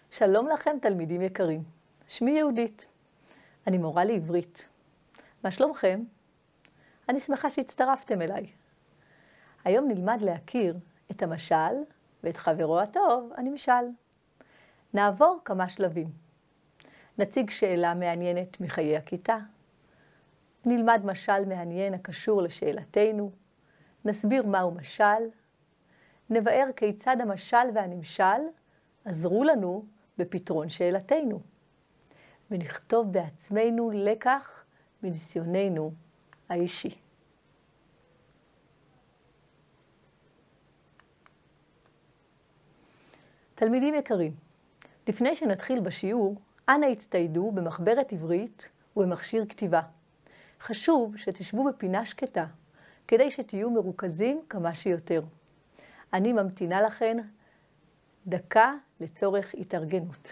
שלום לכם תלמידים יקרים, שמי יהודית, אני מורה לעברית. מה שלומכם? אני שמחה שהצטרפתם אליי. היום נלמד להכיר את המשל ואת חברו הטוב, הנמשל. נעבור כמה שלבים. נציג שאלה מעניינת מחיי הכיתה. נלמד משל מעניין הקשור לשאלתנו. נסביר מהו משל. נבאר כיצד המשל והנמשל עזרו לנו בפתרון שאלתנו. ונכתוב בעצמנו לקח מניסיוננו האישי. תלמידים יקרים, לפני שנתחיל בשיעור, אנא הצטיידו במחברת עברית ובמכשיר כתיבה. חשוב שתשבו בפינה שקטה, כדי שתהיו מרוכזים כמה שיותר. אני ממתינה לכן דקה לצורך התארגנות.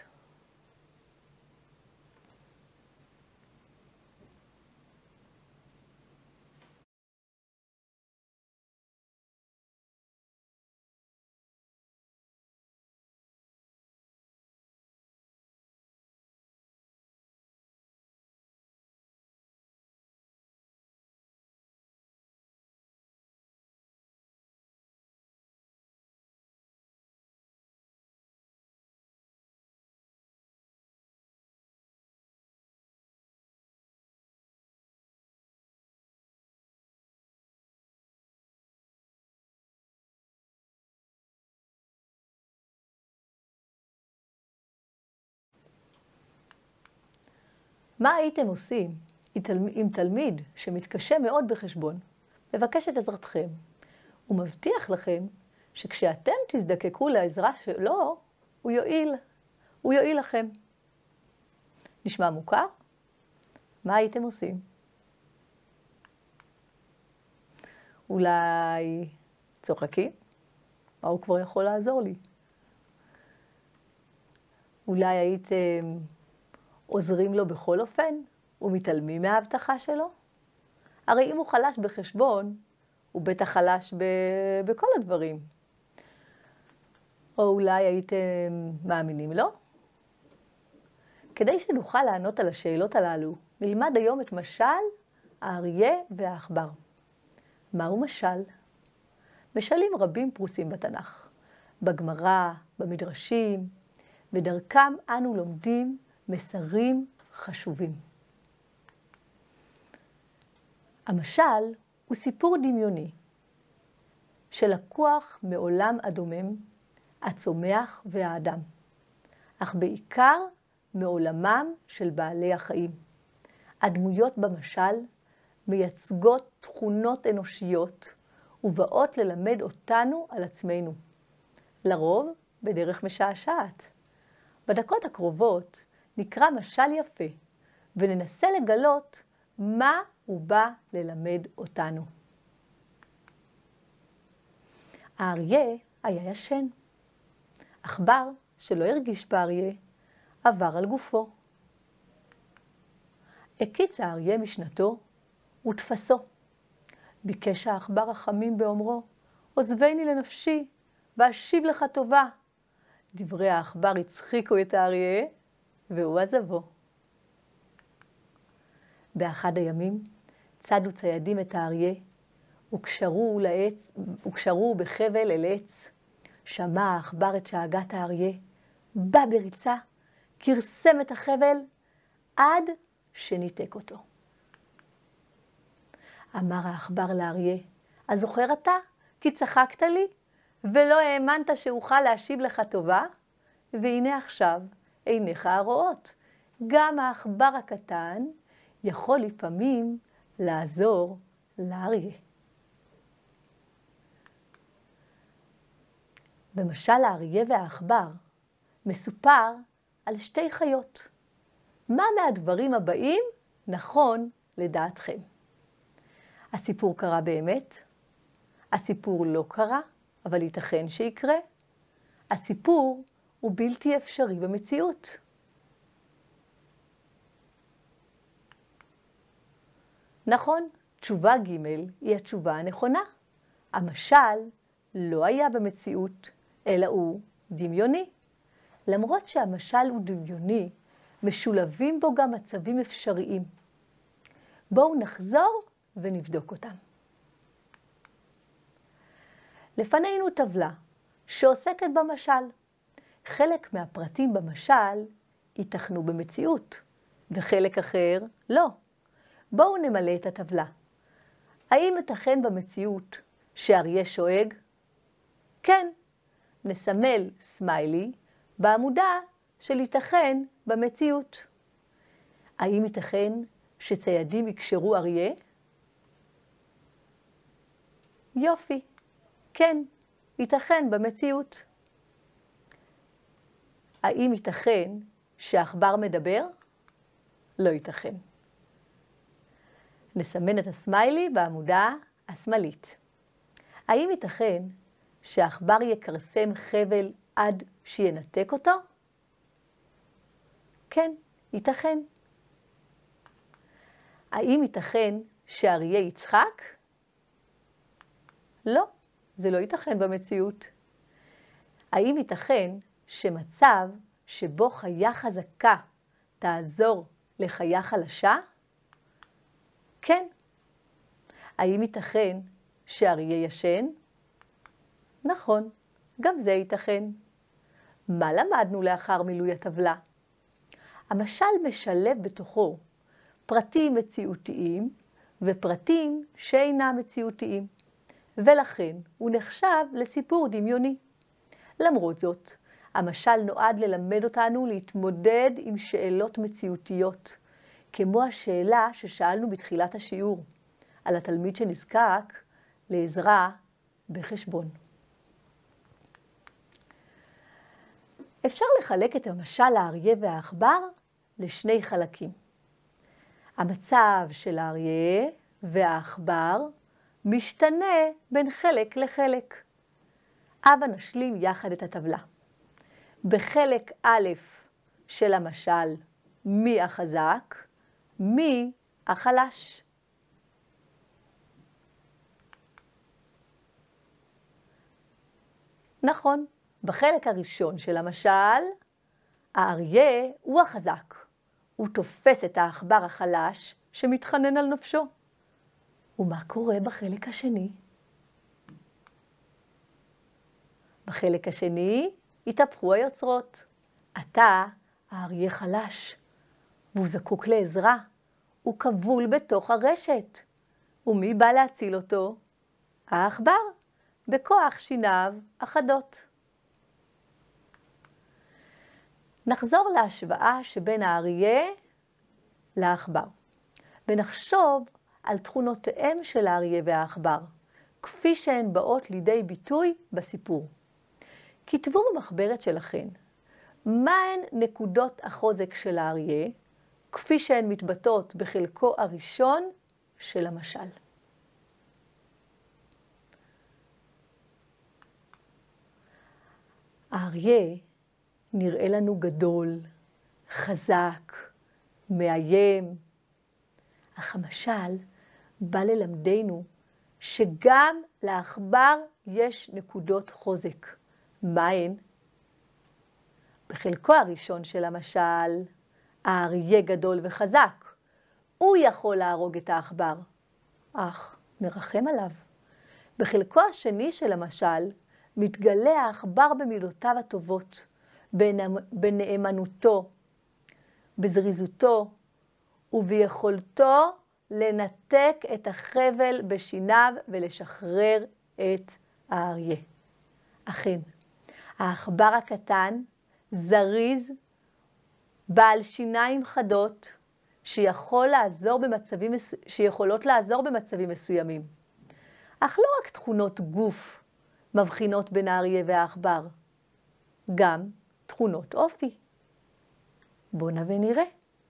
מה הייתם עושים אם תלמיד שמתקשה מאוד בחשבון מבקש את עזרתכם ומבטיח לכם שכשאתם תזדקקו לעזרה שלו, הוא יועיל לכם? נשמע מוכר? מה הייתם עושים? אולי צוחקים? מה הוא כבר יכול לעזור לי? אולי הייתם עוזרים לו בכל אופן ומתעלמים מההבטחה שלו? הרי אם הוא חלש בחשבון, הוא בטח חלש בכל הדברים. או אולי הייתם מאמינים לו? כדי שנוכל לענות על השאלות הללו, נלמד היום את משל האריה והעכבר. מהו משל? משלים רבים פרוסים בתנ"ך, בגמרא, במדרשים, ודרכם אנו לומדים מסרים חשובים. המשל הוא סיפור דמיוני שלקוח מעולם הדומם, הצומח והאדם, אך בעיקר מעולמם של בעלי החיים. הדמויות במשל מייצגות תכונות אנושיות ובאות ללמד אותנו על עצמנו, לרוב בדרך משעשעת. בדקות הקרובות נקרא משל יפה וננסה לגלות מה הוא בא ללמד אותנו. האריה היה ישן. עכבר שלא הרגיש באריה עבר על גופו. הקיץ האריה משנתו ותפסו. ביקש העכבר רחמים באומרו, עוזבני לנפשי ואשיב לך טובה. דברי העכבר הצחיקו את האריה והוא עזבו. באחד הימים צדו ציידים את האריה וקשרו בחבל אל עץ. שמע העכבר את שאגת האריה, בא בריצה, כרסם את החבל עד שניתק אותו. אמר העכבר לאריה, הזוכר אתה כי צחקת לי ולא האמנת שאוכל להשיב לך טובה? והנה עכשיו עיניך הרואות. גם העכבר הקטן יכול לפעמים לעזור לאריה. במשל האריה והעכבר מסופר על שתי חיות. מה מהדברים הבאים נכון לדעתכם? הסיפור קרה באמת? הסיפור לא קרה, אבל ייתכן שיקרה? הסיפור הוא בלתי אפשרי במציאות. נכון, תשובה ג' היא התשובה הנכונה. המשל לא היה במציאות, אלא הוא דמיוני. למרות שהמשל הוא דמיוני, משולבים בו גם מצבים אפשריים. בואו נחזור ונבדוק אותם. לפנינו טבלה שעוסקת במשל. חלק מהפרטים במשל ייתכנו במציאות, וחלק אחר לא. בואו נמלא את הטבלה. האם ייתכן במציאות שאריה שואג? כן. נסמל סמיילי בעמודה של ייתכן במציאות. האם ייתכן שציידים יקשרו אריה? יופי. כן, ייתכן במציאות. האם ייתכן שהעכבר מדבר? לא ייתכן. נסמן את הסמיילי בעמודה השמאלית. האם ייתכן שהעכבר יקרסם חבל עד שינתק אותו? כן, ייתכן. האם ייתכן שאריה יצחק? לא, זה לא ייתכן במציאות. האם ייתכן שמצב שבו חיה חזקה תעזור לחיה חלשה? כן. האם ייתכן שאריה ישן? נכון, גם זה ייתכן. מה למדנו לאחר מילוי הטבלה? המשל משלב בתוכו פרטים מציאותיים ופרטים שאינם מציאותיים, ולכן הוא נחשב לסיפור דמיוני. למרות זאת, המשל נועד ללמד אותנו להתמודד עם שאלות מציאותיות, כמו השאלה ששאלנו בתחילת השיעור, על התלמיד שנזקק לעזרה בחשבון. אפשר לחלק את המשל האריה והעכבר לשני חלקים. המצב של האריה והעכבר משתנה בין חלק לחלק. הבה נשלים יחד את הטבלה. בחלק א' של המשל, מי החזק, מי החלש. נכון, בחלק הראשון של המשל, האריה הוא החזק. הוא תופס את העכבר החלש שמתחנן על נפשו. ומה קורה בחלק השני? בחלק השני התהפכו היוצרות. עתה האריה חלש, והוא זקוק לעזרה. הוא כבול בתוך הרשת. ומי בא להציל אותו? העכבר, בכוח שיניו אחדות. נחזור להשוואה שבין האריה לעכבר, ונחשוב על תכונותיהם של האריה והעכבר, כפי שהן באות לידי ביטוי בסיפור. כתבו במחברת שלכם, מהן נקודות החוזק של האריה, כפי שהן מתבטאות בחלקו הראשון של המשל. האריה נראה לנו גדול, חזק, מאיים. אך המשל בא ללמדנו שגם לעכבר יש נקודות חוזק. מהן? בחלקו הראשון של המשל, האריה גדול וחזק. הוא יכול להרוג את העכבר, אך מרחם עליו. בחלקו השני של המשל, מתגלה העכבר במילותיו הטובות, בנאמנותו, בזריזותו וביכולתו לנתק את החבל בשיניו ולשחרר את האריה. אכן, העכבר הקטן, זריז, בעל שיניים חדות, שיכולות לעזור במצבים מסוימים. אך לא רק תכונות גוף מבחינות בין האריה והעכבר, גם תכונות אופי. בואו נבוא נראה.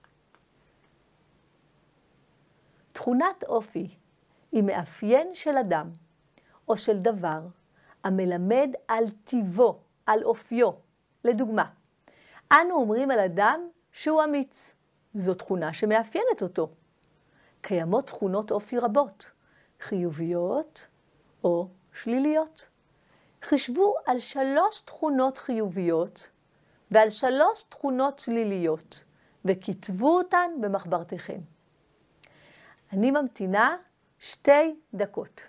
תכונת אופי היא מאפיין של אדם או של דבר המלמד על טיבו, על אופיו. לדוגמה, אנו אומרים על אדם שהוא אמיץ. זו תכונה שמאפיינת אותו. קיימות תכונות אופי רבות, חיוביות או שליליות. חישבו על 3 תכונות חיוביות ועל 3 תכונות שליליות, וכתבו אותן במחברתכם. אני ממתינה 2 דקות.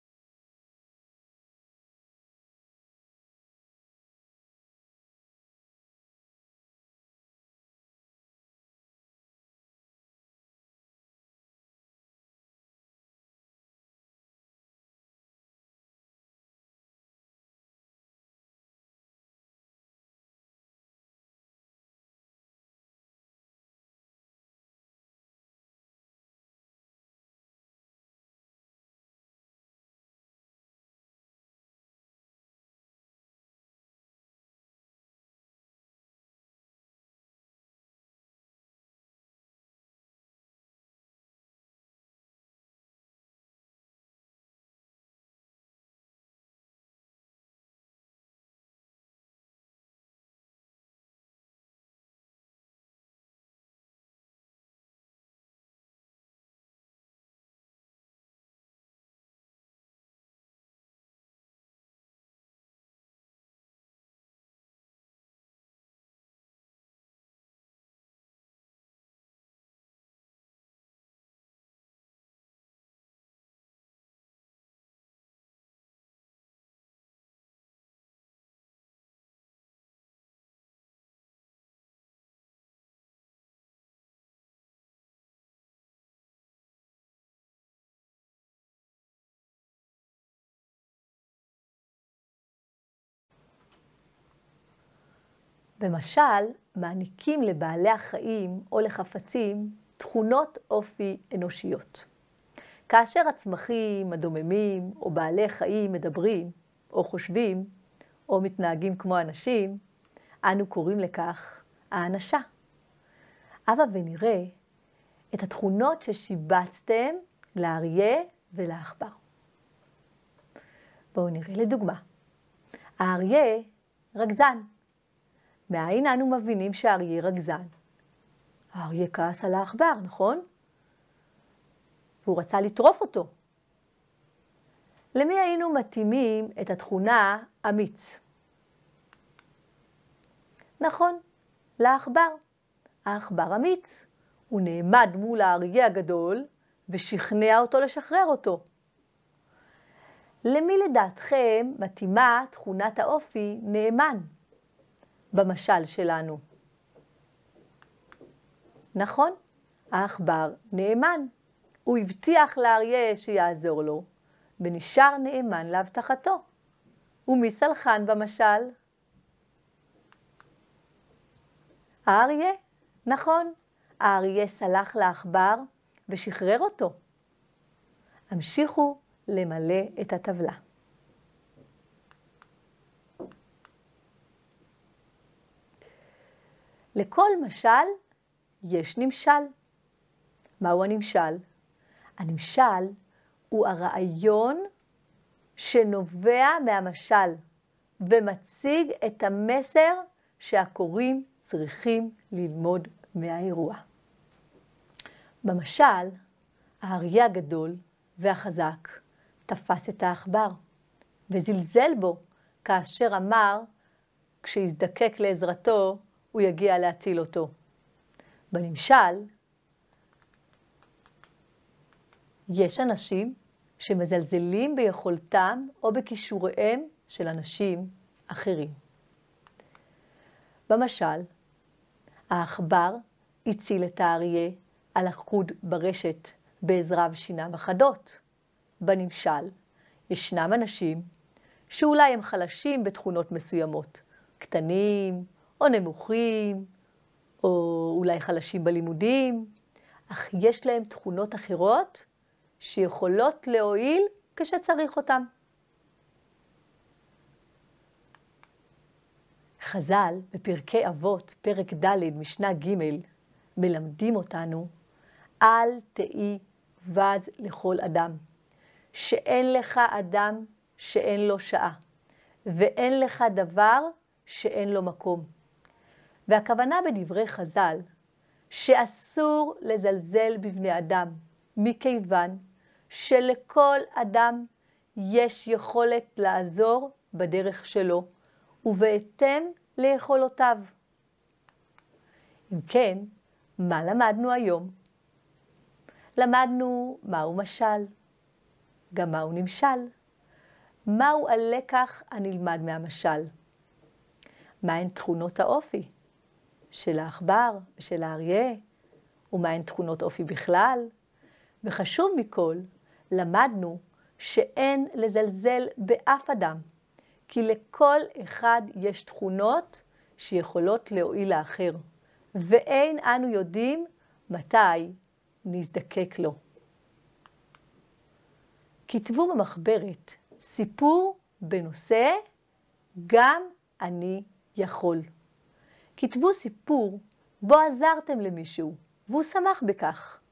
במשל, מעניקים לבעלי החיים או לחפצים תכונות אופי אנושיות. כאשר הצמחים, הדוממים או בעלי חיים מדברים או חושבים או מתנהגים כמו אנשים, אנו קוראים לכך האנשה. הבה ונראה את התכונות ששיבצתם לאריה ולעכבר. בואו נראה לדוגמה. האריה רגזן. מאין אנו מבינים שהאריה רגזן? האריה כעס על העכבר, נכון? והוא רצה לטרוף אותו. למי היינו מתאימים את התכונה אמיץ? נכון, לעכבר. העכבר אמיץ. הוא נעמד מול האריה הגדול ושכנע אותו לשחרר אותו. למי לדעתכם מתאימה תכונת האופי נאמן במשל שלנו? נכון, העכבר נאמן. הוא הבטיח לאריה שיעזור לו, ונשאר נאמן להבטחתו. ומי סלחן במשל? האריה? נכון, האריה סלח לעכבר ושחרר אותו. המשיכו למלא את הטבלה. לכל משל יש נמשל. מהו הנמשל? הנמשל הוא הרעיון שנובע מהמשל ומציג את המסר שהקוראים צריכים ללמוד מהאירוע. במשל, האריה הגדול והחזק תפס את העכבר וזלזל בו כאשר אמר כשיזדקק לעזרתו הוא יגיע להציל אותו. בנמשל, יש אנשים שמזלזלים ביכולתם או בכישוריהם של אנשים אחרים. במשל, העכבר הציל את האריה הלכוד ברשת בעזריו שיניים אחדות. בנמשל, ישנם אנשים שאולי הם חלשים בתכונות מסוימות, קטנים או נמוכים, או אולי חלשים בלימודים, אך יש להם תכונות אחרות שיכולות להועיל כשצריך אותם. חז"ל בפרקי אבות, פרק ד' משנה ג', מלמדים אותנו, אל תהי בז לכל אדם, שאין לך אדם שאין לו שעה, ואין לך דבר שאין לו מקום. והכוונה בדברי חז"ל, שאסור לזלזל בבני אדם, מכיוון שלכל אדם יש יכולת לעזור בדרך שלו, ובהתאם ליכולותיו. אם כן, מה למדנו היום? למדנו מהו משל, גם מהו נמשל, מהו הלקח הנלמד מהמשל, מהן תכונות האופי של העכבר ושל האריה, ומהן תכונות אופי בכלל, וחשוב מכל, למדנו שאין לזלזל באף אדם, כי לכל אחד יש תכונות שיכולות להועיל לאחר, ואין אנו יודעים מתי נזדקק לו. כתבו במחברת סיפור בנושא גם אני יכול. כתבו סיפור בו עזרתם למישהו והוא שמח בכך.